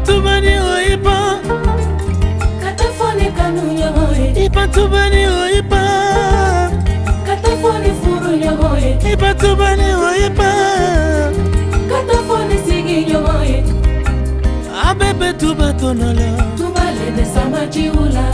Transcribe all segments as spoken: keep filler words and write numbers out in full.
Ipatubani o ipa Katafone kanu nyogoye Ipatubani o ipa Katafone furu nyogoye Ipatubani o ipa Katafone sigi nyogoye Abebe tubatonola Tubale de samajiula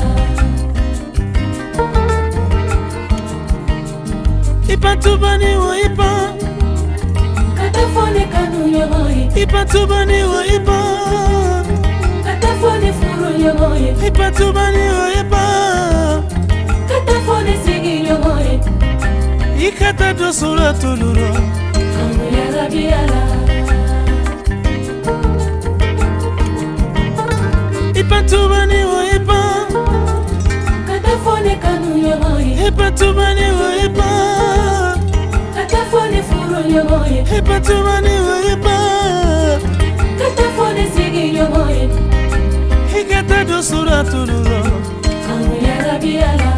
Ipatubani o ipa Katafone kanu nyogoye Ipatubani o ipa Katafone furu nyogoye Ipatubani o ipa Katafone sigi nyogoye Ikata do sura tuluro Kamu ya rabiala Ipatubani o ipa Katafone kanu nyogoye Ipatubani o ipa Katafone furu nyogoye Ipatubani o ipa Katafone sigi nyogoye Ikata do sura tuluro Kamu ya rabiala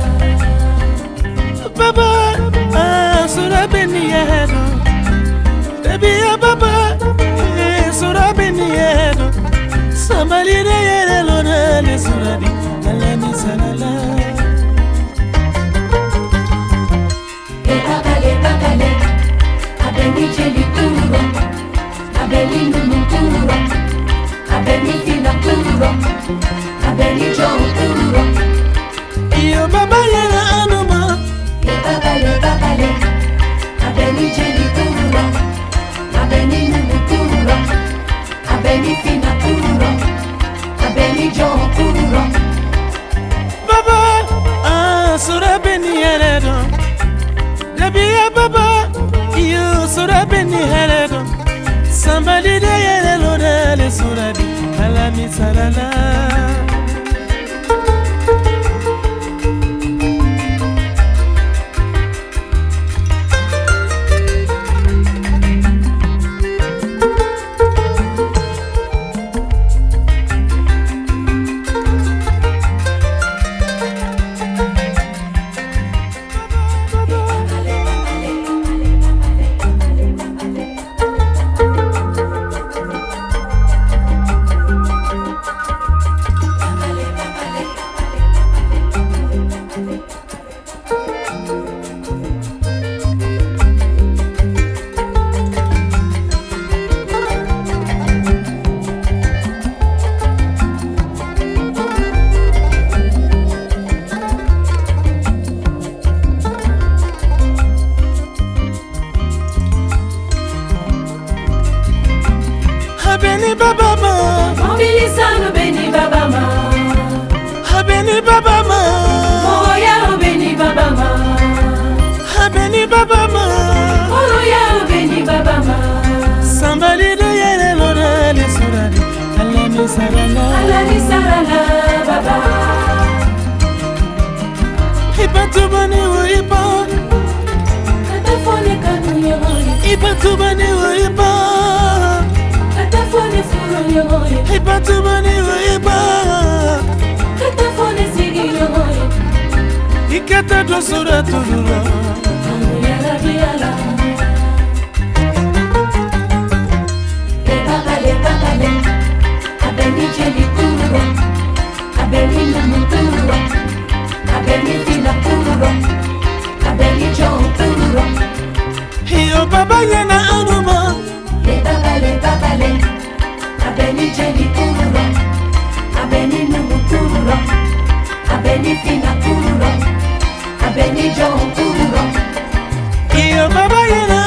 Baba, ah, sura beni yedo. Baby, ah, baba, eh, sura beni yedo. Somebody de yere lona le sura di, ala mi salala. E bakale bakale, abeni cheli kuro, abeni nunu kuro, abeni fina kuro, abeni jo kuro. Iyo baba yera anuma. E bakale bakale, abeni cheli kuro, abeni nunu kuro, abeni fina kuro, abeni jo kuro. Baba, ah, sura beni yedo. Baby, ah, baba, iyo sura beni yedo. Somebody de yere lona le sura di, ala mi salala. Beni baba ma, Mobilisano beni baba ma, Beni baba ma, Moya beni baba ma, Beni baba ma, Moya beni baba ma. Somebody de yere lona le suradi, ala mi salala. Ala ni sarala baba. Ipatubani o ipa, Katafone kanu nyogoye, Ipatubani o ipa, katafone furu nyogoye, Ipatubani o ipa, katafone sigi nyogoye. Ikata do sura tuluro. Kamu ya rabiala. E bakale bakale, abeni cheli kuro, abeni nunu kuro, abeni fina kuro, abeni jo kuro. Iyo baba yena anuma. E bakale bakale, abeni cheli kuro, abeni nunu kuro, abeni fina kuro, abeni jo kuro. Iyo baba yena